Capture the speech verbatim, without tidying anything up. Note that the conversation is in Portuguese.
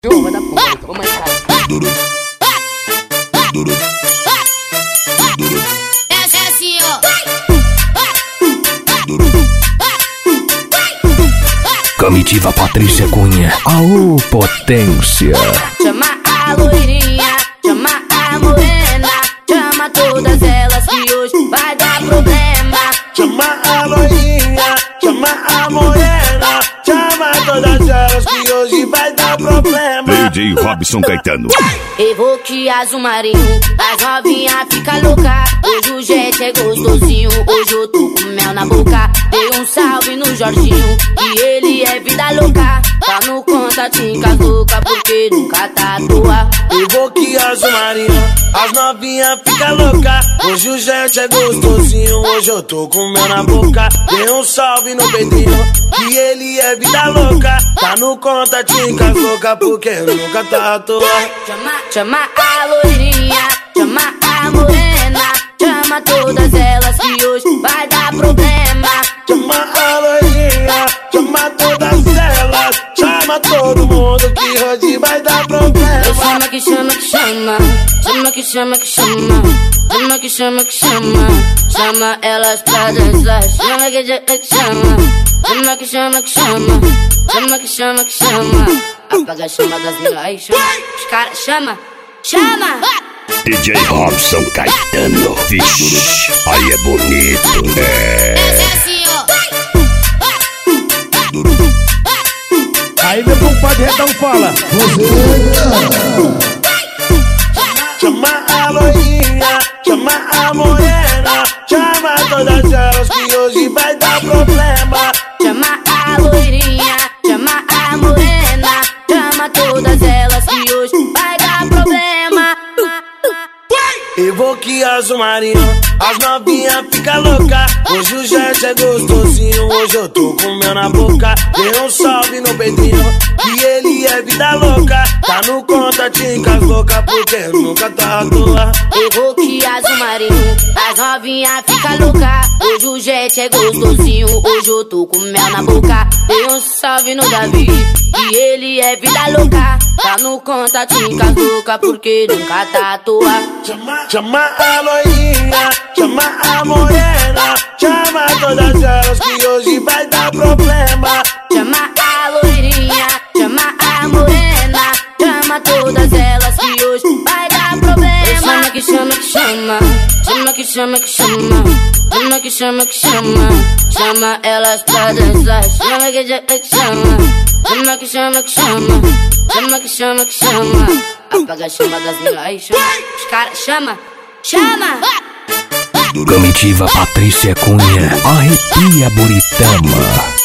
Vai dar porra, ô mãe, cara. Essa é assim, ó. Comitiva Patrícia Cunha, aô potência. Chama a loirinha, chama a morena, chama todas elas que hoje vai dar problema. Chama a loirinha, chama a morena, chama todas elas que hoje vai dar problema. D J Robson Caetano. Evoque azul marinho, as novinha fica louca. Hoje o jet é gostosinho, hoje eu tô com mel na boca. Dei um salve no Jorginho, e ele é vida louca. Tá no contatinho com as loucas, porque nunca tá à toa. Evoque azul marinho, as novinha fica louca. Hoje o jet é gostosinho, hoje eu tô com mel na boca. Dei um salve no Pedrinho, que ele é vida louca. Tá no contatinho com as loucas, porque nunca tá à toa. Chama, chama a loirinha, chama a morena, chama todas elas que hoje vai dar problema. Chama a loirinha, chama todas elas, chama todo mundo que hoje vai dar problema. Chama que chama que chama, chama que chama que chama, chama que chama que chama, chama elas pra dançar. Chama que chama, chama que chama que chama, chama que chama que chama. Apaga a chama das minas, aí chama, os caras chama, chama. D J Robson Caetano, vixe, aí é bonito, né? Essa é assim, ó. Aí meu compadre Redão fala: Chama a loirinha, chama a morena, chama todas elas que hoje vai dar problema. Chama a loirinha, chama a morena, chama todas elas que hoje vai dar problema. Evoque azul marinho, as novinha fica louca. Hoje o jet é gostosinho, hoje eu tô com mel na boca. Dei um salve no Pedrinho, que ele é vida louca. Tá no contatinho com as loucas, porque nunca tá à toa. Evoque azul marinho, as novinha fica louca. Hoje o jet é gostosinho, hoje eu tô com mel na boca. Dei um salve no Davi, que ele é vida louca. Tá no contatinho com as loucas, porque nunca tá à toa. Chama, chama a loirinha, chama a morena, chama todas elas que hoje vai dar problema. Chama a loirinha, chama a morena, chama todas elas que hoje vai dar problema. Chama que chama que chama, chama que chama que chama, chama que chama que chama, chama elas pra dançar. Chama que chama, chama que chama que chama, chama que chama que chama. Apaga a chama das minas, aí chama, os caras chama, chama. Comitiva Patrícia Cunha, arrepia Buritama.